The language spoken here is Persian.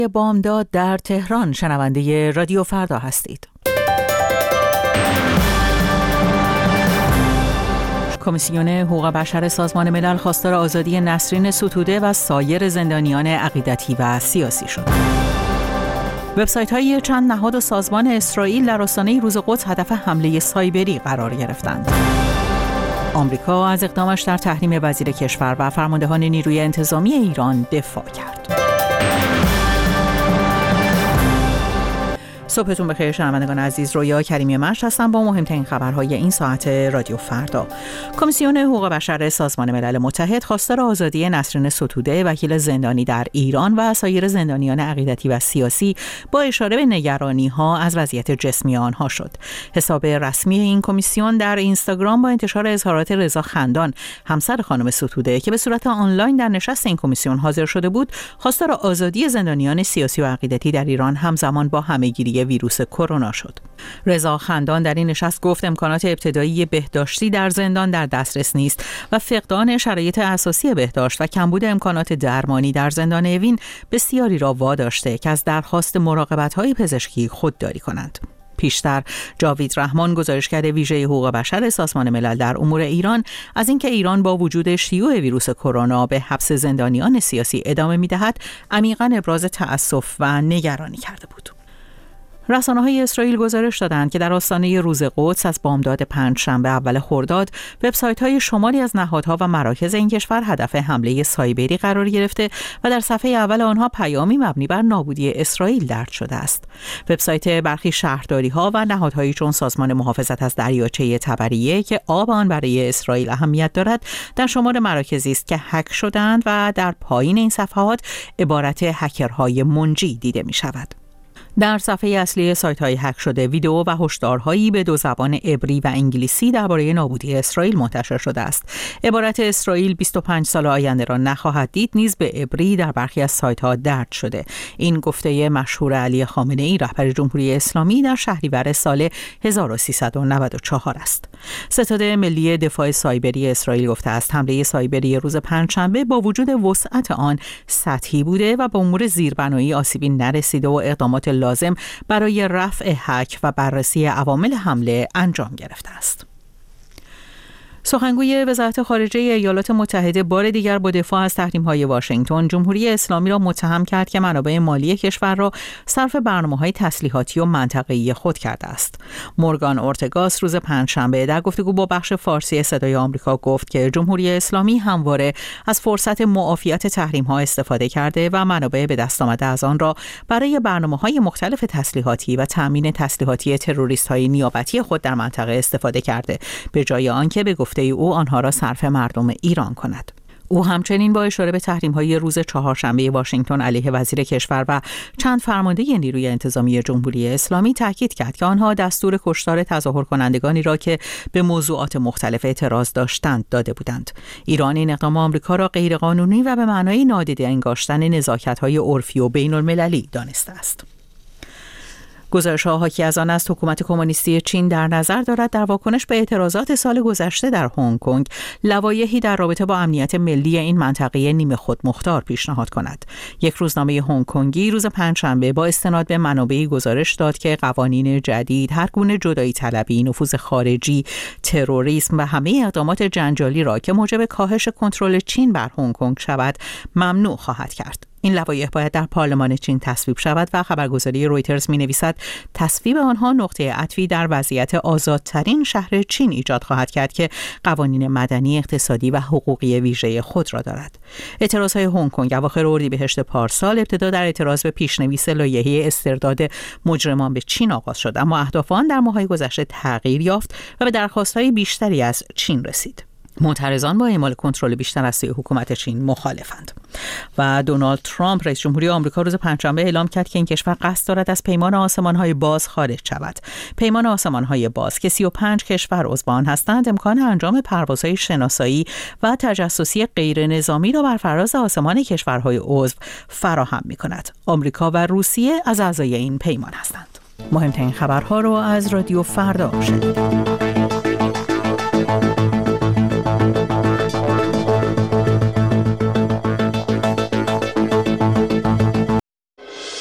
بامداد در تهران شنونده رادیو فردا هستید. کمیسیون حقوق بشر سازمان ملل خواستار آزادی نسرین ستوده و سایر زندانیان عقیدتی و سیاسی شد. وبسایت‌های چند نهاد و سازمان اسرائیل در آستانه روز قدس هدف حمله سایبری قرار گرفتند. آمریکا از اقدامش در تحریم وزیر کشور و فرماندهان نیروی انتظامی ایران دفاع کرد. صبحتون بخیر شنوندگان عزیز، رویا کریمی مشت هستم با مهمترین خبرهای این ساعت رادیو فردا. کمیسیون حقوق بشر سازمان ملل متحد خواستار آزادی نسرین ستوده، وکیل زندانی در ایران و سایر زندانیان عقیدتی و سیاسی، با اشاره به نگرانی‌ها از وضعیت جسمی آنها شد. حساب رسمی این کمیسیون در اینستاگرام با انتشار اظهارات رضا خندان، همسر خانم ستوده که به صورت آنلاین در نشست این کمیسیون حاضر شده بود، خواستار آزادی زندانیان سیاسی و عقیدتی در ایران همزمان با همه‌گیری ویروس کرونا شد. رضا خندان در این نشست گفت امکانات ابتدایی بهداشتی در زندان در دسترس نیست و فقدان شرایط اساسی بهداشت و کمبود امکانات درمانی در زندان اوین بسیاری را واداشته که از درخواست مراقبت‌های پزشکی خودداری کنند. پیشتر جاوید رحمان، گزارشگر ویژه حقوق بشر سازمان ملل در امور ایران، از اینکه ایران با وجود شیوع ویروس کرونا به حبس زندانیان سیاسی ادامه می‌دهد، عمیقاً ابراز تأسف و نگرانی کرده بود. رسانه‌های اسرائیل گزارش دادند که در آستانه روز قدس از بامداد پنجشنبه اول خرداد، وبسایت‌های شماری از نهادها و مراکز این کشور هدف حمله سایبری قرار گرفته و در صفحه اول آنها پیامی مبنی بر نابودی اسرائیل درج شده است. وبسایت برخی شهرداری‌ها و نهادهایی چون سازمان محافظت از دریاچه تبریه که آب آن برای اسرائیل اهمیت دارد، در شمار مراکزی است که هک شدند و در پایین این صفحات عبارت هکرهای منجی دیده می‌شود. در صفحه اصلی سایت‌های هک شده ویدئو و هشدارهایی به دو زبان عبری و انگلیسی درباره نابودی اسرائیل منتشر شده است. عبارت اسرائیل 25 سال آینده را نخواهد دید نیز به عبری در برخی از سایت‌ها درج شده. این گفته مشهور علی خامنه‌ای، رهبر جمهوری اسلامی، در شهریور سال 1394 است. ستاد ملی دفاع سایبری اسرائیل گفته است حمله سایبری روز پنجشنبه با وجود وسعت آن سطحی بوده و به امور زیربنایی آسیبی نرسیده و اقدامات لازم برای رفع هک و بررسی عوامل حمله انجام گرفته است. سخنگوی وزارت خارجه ایالات متحده بار دیگر با دفاع از تحریم‌های واشنگتن، جمهوری اسلامی را متهم کرد که منابع مالی کشور را صرف برنامه‌های تسلیحاتی و منطقه‌ای خود کرده است. مورگان اورتگاس روز پنجشنبه در گفتگو با بخش فارسی صدای آمریکا گفت که جمهوری اسلامی همواره از فرصت معافیت تحریم‌ها استفاده کرده و منابع به دست آمده از آن را برای برنامه‌های مختلف تسلیحاتی و تأمین تسلیحاتی تروریست‌های نیابتی خود در منطقه استفاده کرده، به جای آنکه به گفته او آنها را صرف مردم ایران کند. او همچنین با اشاره به تحریم‌های روز چهارشنبه واشنگتن علیه وزیر کشور و چند فرمانده نیروی انتظامی جمهوری اسلامی تاکید کرد که آنها دستور کشتار تظاهر کنندگانی را که به موضوعات مختلف اعتراض داشتند داده بودند. ایران این اقدام آمریکا را غیرقانونی و به معنای نادیده انگاشتن نزاکت‌های عرفی و بین‌المللی دانسته است. گزارش‌ها حاکی از آن است حکومت کمونیستی چین در نظر دارد در واکنش به اعتراضات سال گذشته در هنگ کنگ لوایحی در رابطه با امنیت ملی این منطقه نیمه خودمختار پیشنهاد کند. یک روزنامه هنگ کنگی روز پنجشنبه با استناد به منابعی گزارش داد که قوانین جدید هر گونه جدایی طلبی، نفوذ خارجی، تروریسم و همه اقدامات جنجالی را که موجب کاهش کنترل چین بر هنگ کنگ شود ممنوع خواهد کرد. این لوایح باید در پارلمان چین تصویب شود و خبرگزاری رویترز می‌نویسد تصویب آنها نقطه عطفی در وضعیت آزادترین شهر چین ایجاد خواهد کرد که قوانین مدنی، اقتصادی و حقوقی ویژه خود را دارد. اعتراضهای هنگ کنگ اواخر اردیبهشت پارسال ابتدا در اعتراض به پیشنویس لایحه استرداد مجرمان به چین آغاز شد، اما اهداف آن در ماه‌های گذشته تغییر یافت و به درخواست‌های بیشتری از چین رسید. معترضان با اعمال کنترل بیشتر از سوی حکومت چین مخالفند. و دونالد ترامپ رئیس جمهوری آمریکا روز پنجشنبه اعلام کرد که این کشور قصد دارد از پیمان آسمان‌های باز خارج شود. پیمان آسمان‌های باز که 35 کشور عضو آن هستند امکان انجام پروازهای شناسایی و تجسسی غیر نظامی را بر فراز آسمان کشورهای عضو فراهم می‌کند. آمریکا و روسیه از اعضای این پیمان هستند. مهمترین خبرها را از رادیو فردا شنیدید.